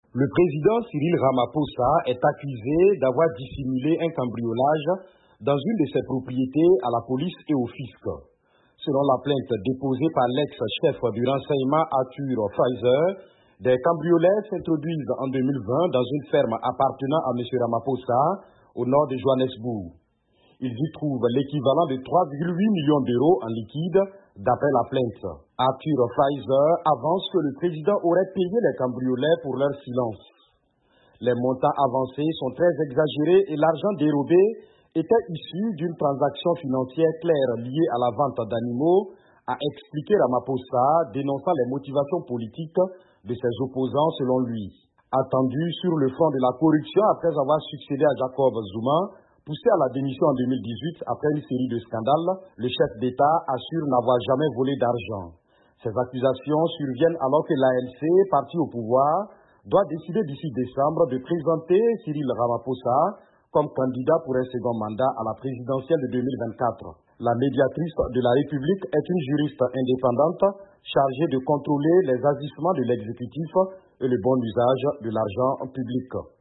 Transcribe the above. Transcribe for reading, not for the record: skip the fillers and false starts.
Le président Cyril Ramaphosa est accusé d'avoir dissimulé un cambriolage dans une de ses propriétés à la police et au fisc. Selon la plainte déposée par l'ex-chef du renseignement Arthur Pfizer, des cambriolets s'introduisent en 2020 dans une ferme appartenant à M. Ramaphosa au nord de Johannesburg. Ils y trouvent l'équivalent de 3,8 millions d'euros en liquide d'après la plainte. Arthur Pfizer avance que le président aurait payé les cambriolets pour leur silence. Les montants avancés sont très exagérés et l'argent dérobé était issu d'une transaction financière claire liée à la vente d'animaux, a expliqué Ramaphosa, dénonçant les motivations politiques de ses opposants selon lui. Attendu sur le front de la corruption après avoir succédé à Jacob Zuma, poussé à la démission en 2018 après une série de scandales, le chef d'État assure n'avoir jamais volé d'argent. Ces accusations surviennent alors que l'ANC, parti au pouvoir, doit décider d'ici décembre de présenter Cyril Ramaphosa comme candidat pour un second mandat à la présidentielle de 2024. La médiatrice de la République est une juriste indépendante chargée de contrôler les agissements de l'exécutif et le bon usage de l'argent public.